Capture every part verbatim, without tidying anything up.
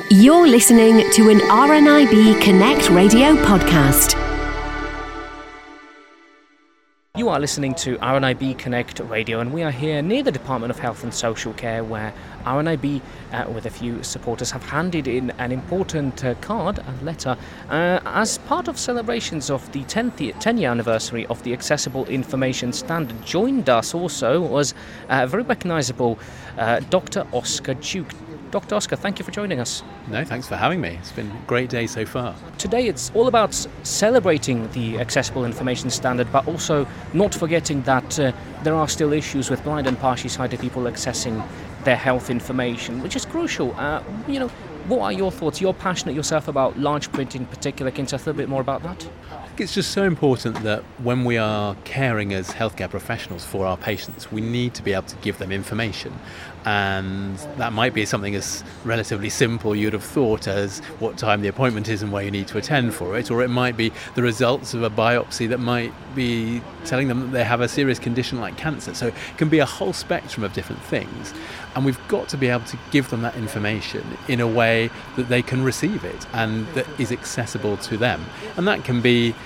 You're listening to an R N I B Connect radio podcast. You are listening to R N I B Connect Radio, and we are here near the Department of Health and Social Care, where R N I B, uh, with a few supporters, have handed in an important uh, card and letter uh, as part of celebrations of the ten-year anniversary of the Accessible Information Standard. Joined us also was uh, very recognisable uh, Doctor Oscar Duke. Doctor Oscar, thank you for joining us. No, thanks for having me. It's been a great day so far. Today it's all about celebrating the Accessible Information Standard, but also not forgetting that uh, there are still issues with blind and partially sighted people accessing their health information, which is crucial. Uh, you know, what are your thoughts? You're passionate yourself about large print in particular. Can you tell us a little bit more about that? I think it's just so important that when we are caring as healthcare professionals for our patients, we need to be able to give them information. And that might be something as relatively simple you'd have thought as what time the appointment is and where you need to attend for it, or it might be the results of a biopsy that might be telling them that they have a serious condition like cancer. So it can be a whole spectrum of different things, and we've got to be able to give them that information in a way that they can receive it and that is accessible to them. And that can be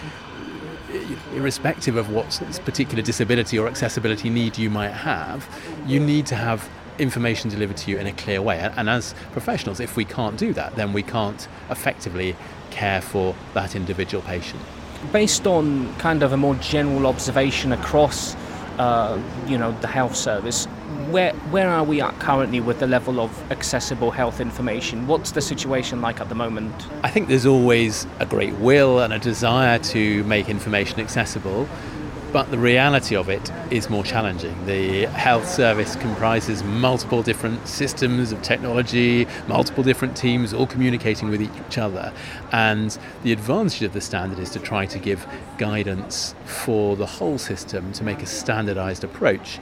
irrespective of what particular disability or accessibility need you might have. You need to have information delivered to you in a clear way, and as professionals, if we can't do that, then we can't effectively care for that individual patient. Based on kind of a more general observation across uh, you know the health service, where where are we at currently with the level of accessible health information? What's the situation like at the moment? I think there's always a great will and a desire to make information accessible, but the reality of it is more challenging. The health service comprises multiple different systems of technology, multiple different teams all communicating with each other. And the advantage of the standard is to try to give guidance for the whole system to make a standardized approach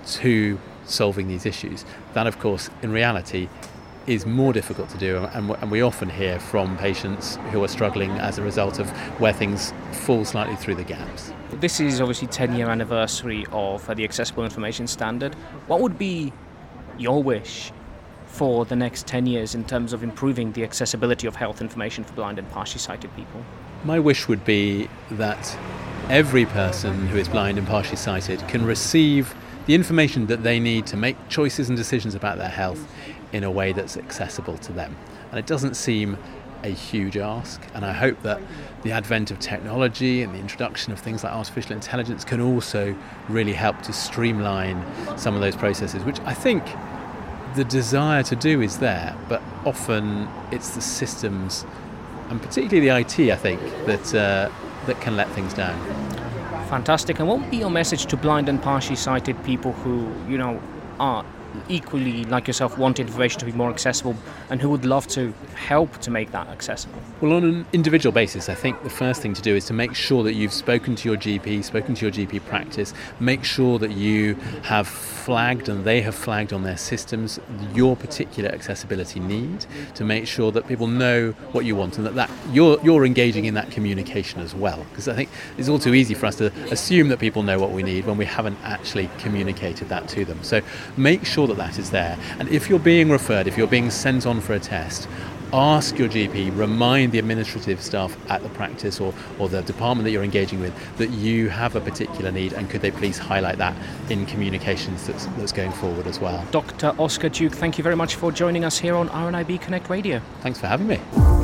to solving these issues. That, of course, in reality, is more difficult to do, and we often hear from patients who are struggling as a result of where things fall slightly through the gaps. This is obviously ten-year anniversary of uh, the Accessible Information Standard. What would be your wish for the next ten years in terms of improving the accessibility of health information for blind and partially sighted people? My wish would be that every person who is blind and partially sighted can receive the information that they need to make choices and decisions about their health in a way that's accessible to them. And it doesn't seem a huge ask, and I hope that the advent of technology and the introduction of things like artificial intelligence can also really help to streamline some of those processes, which I think the desire to do is there, but often it's the systems, and particularly the I T, I think, that uh, that can let things down. Fantastic. And what would be your message to blind and partially sighted people who, you know, are equally, like yourself, want information to be more accessible and who would love to help to make that accessible? Well, on an individual basis, I think the first thing to do is to make sure that you've spoken to your G P, spoken to your G P practice, make sure that you have flagged and they have flagged on their systems your particular accessibility need, to make sure that people know what you want and that, that you're, you're engaging in that communication as well. Because I think it's all too easy for us to assume that people know what we need when we haven't actually communicated that to them. So make sure that that is there. And if you're being referred, if you're being sent on for a test, ask your G P, remind the administrative staff at the practice or, or the department that you're engaging with that you have a particular need, and could they please highlight that in communications that's, that's going forward as well. Doctor Oscar Duke, thank you very much for joining us here on R N I B Connect Radio. Thanks for having me.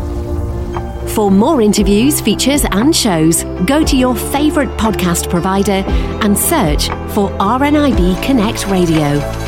For more interviews, features and shows, go to your favourite podcast provider and search for R N I B Connect Radio.